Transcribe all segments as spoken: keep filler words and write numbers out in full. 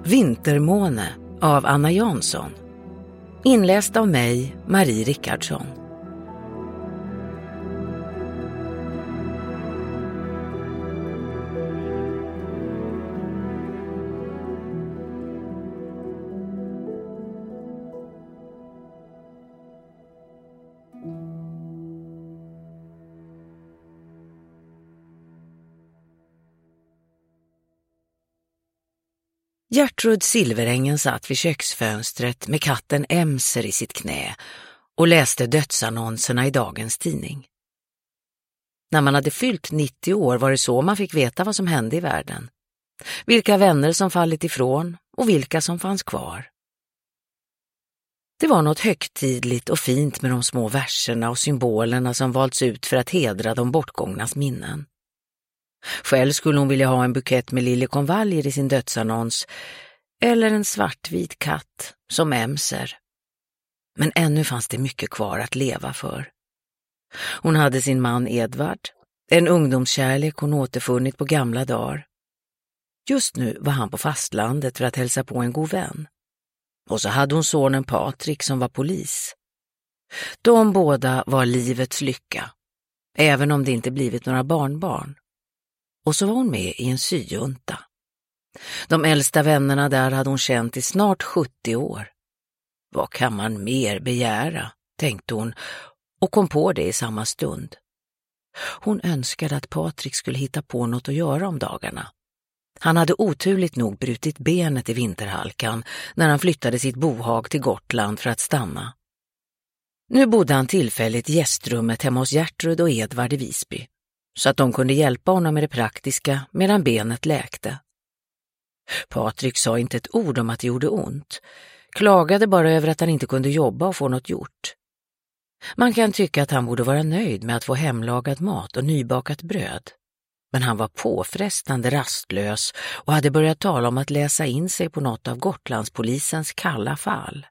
Vintermåne av Anna Jansson. Inläst av mig, Marie Rickardsson. Gertrud Silverängen satt vid köksfönstret med katten Emser i sitt knä och läste dödsannonserna i dagens tidning. När man hade fyllt nittio år var det så man fick veta vad som hände i världen. Vilka vänner som fallit ifrån och vilka som fanns kvar. Det var något högtidligt och fint med de små verserna och symbolerna som valts ut för att hedra de bortgångnas minnen. Själv skulle hon vilja ha en bukett med liljekonvaljer i sin dödsannons eller en svartvit katt som Emser. Men ännu fanns det mycket kvar att leva för. Hon hade sin man Edvard, en ungdomskärlek hon återfunnit på gamla dagar. Just nu var han på fastlandet för att hälsa på en god vän. Och så hade hon sonen Patrik som var polis. De båda var livets lycka, även om det inte blivit några barnbarn. Och så var hon med i en syjunta. De äldsta vännerna där hade hon känt i snart sjuttio år. Vad kan man mer begära, tänkte hon och kom på det i samma stund. Hon önskade att Patrik skulle hitta på något att göra om dagarna. Han hade oturligt nog brutit benet i vinterhalkan när han flyttade sitt bohag till Gotland för att stanna. Nu bodde han tillfälligt i gästrummet hemma hos Gertrud och Edvard i Visby, så att de kunde hjälpa honom med det praktiska medan benet läkte. Patrik sa inte ett ord om att det gjorde ont, klagade bara över att han inte kunde jobba och få något gjort. Man kan tycka att han borde vara nöjd med att få hemlagad mat och nybakat bröd, men han var påfrestande rastlös och hade börjat tala om att läsa in sig på något av Gotlandspolisens kalla fall.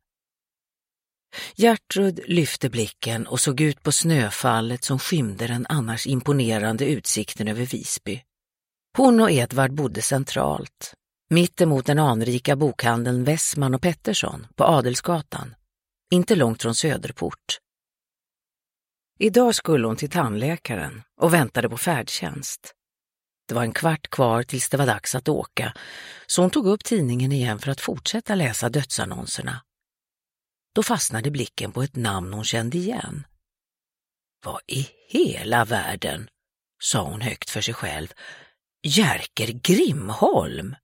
Gertrud lyfte blicken och såg ut på snöfallet som skymde den annars imponerande utsikten över Visby. Hon och Edvard bodde centralt, mitt emot den anrika bokhandeln Westman och Pettersson på Adelsgatan, inte långt från Söderport. Idag skulle hon till tandläkaren och väntade på färdtjänst. Det var en kvart kvar tills det var dags att åka, så hon tog upp tidningen igen för att fortsätta läsa dödsannonserna. Då fastnade blicken på ett namn hon kände igen. Vad i hela världen, sa hon högt för sig själv. Jerker Grimholm!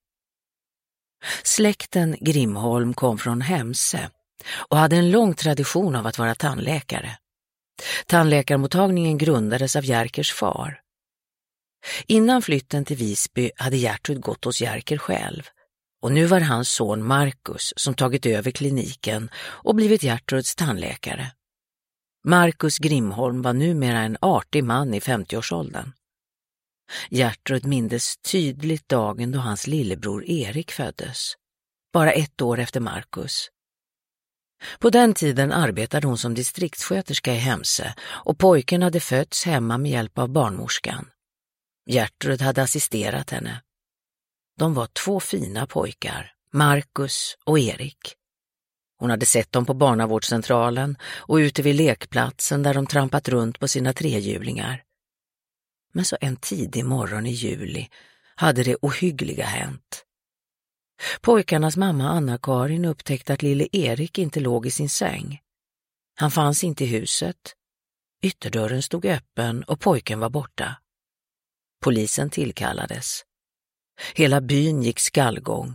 Släkten Grimholm kom från Hemse och hade en lång tradition av att vara tandläkare. Tandläkarmottagningen grundades av Jerkers far. Innan flytten till Visby hade Gertrud gått hos Jerker själv. Och nu var hans son Marcus som tagit över kliniken och blivit Gertruds tandläkare. Marcus Grimholm var numera en artig man i femtioårsåldern. Gertrud mindes tydligt dagen då hans lillebror Erik föddes, bara ett år efter Marcus. På den tiden arbetade hon som distriktssköterska i Hemse och pojken hade fötts hemma med hjälp av barnmorskan. Gertrud hade assisterat henne. De var två fina pojkar, Marcus och Erik. Hon hade sett dem på barnavårdscentralen och ute vid lekplatsen där de trampat runt på sina trehjulingar. Men så en tidig morgon i juli hade det ohyggliga hänt. Pojkarnas mamma Anna-Karin upptäckte att lille Erik inte låg i sin säng. Han fanns inte i huset. Ytterdörren stod öppen och pojken var borta. Polisen tillkallades. Hela byn gick skallgång.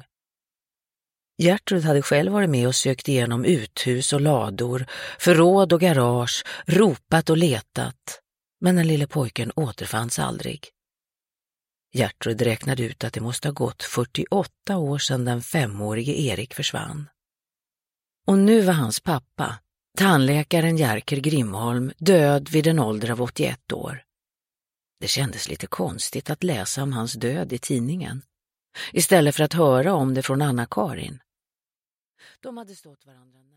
Gertrud hade själv varit med och sökt igenom uthus och lador, förråd och garage, ropat och letat, men den lille pojken återfanns aldrig. Gertrud räknade ut att det måste ha gått fyrtioåtta år sedan den femårige Erik försvann. Och nu var hans pappa, tandläkaren Jerker Grimholm, död vid en ålder av åttioett år. Det kändes lite konstigt att läsa om hans död i tidningen, istället för att höra om det från Anna-Karin. De hade stått varandra nära.